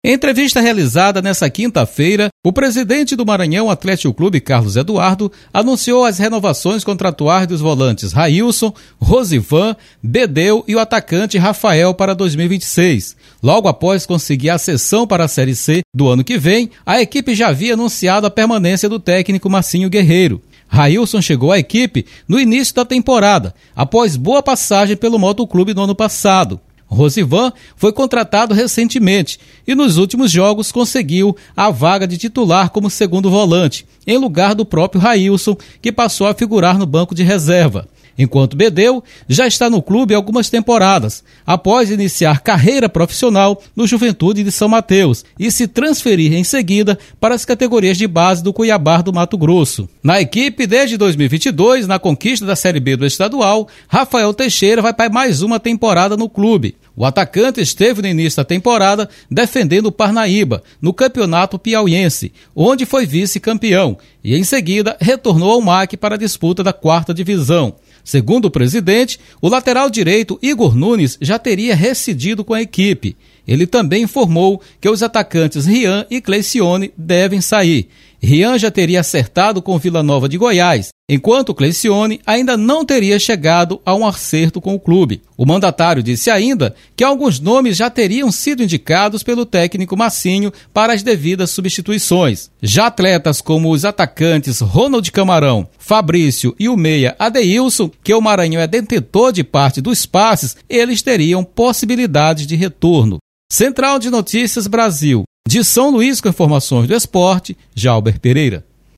Em entrevista realizada nesta quinta-feira, o presidente do Maranhão Atlético Clube, Carlos Eduardo, anunciou as renovações contratuais dos volantes Railson, Rosivan, Bedeu e o atacante Rafael para 2026. Logo após conseguir a cessão para a Série C do ano que vem, a equipe já havia anunciado a permanência do técnico Marcinho Guerreiro. Railson chegou à equipe no início da temporada, após boa passagem pelo Motoclube no ano passado. Rosivan foi contratado recentemente e nos últimos jogos conseguiu a vaga de titular como segundo volante, em lugar do próprio Railson, que passou a figurar no banco de reserva. Enquanto Bedeu já está no clube há algumas temporadas, após iniciar carreira profissional no Juventude de São Mateus e se transferir em seguida para as categorias de base do Cuiabá do Mato Grosso. Na equipe, desde 2022, na conquista da Série B do estadual, Rafael Teixeira vai para mais uma temporada no clube. O atacante esteve no início da temporada defendendo o Parnaíba, no Campeonato Piauiense, onde foi vice-campeão, e em seguida retornou ao MAC para a disputa da 4ª divisão. Segundo o presidente, o lateral direito Igor Nunes já teria rescindido com a equipe. Ele também informou que os atacantes Rian e Cleicione devem sair. Rian já teria acertado com o Vila Nova de Goiás, enquanto Cleicione ainda não teria chegado a um acerto com o clube. O mandatário disse ainda que alguns nomes já teriam sido indicados pelo técnico Marcinho para as devidas substituições. Já atletas como os atacantes Ronald Camarão, Fabrício e o meia Adeilson, que o Maranhão é detentor de parte dos passes, eles teriam possibilidades de retorno. Central de Notícias Brasil. De São Luís com informações do esporte, Jalber Pereira.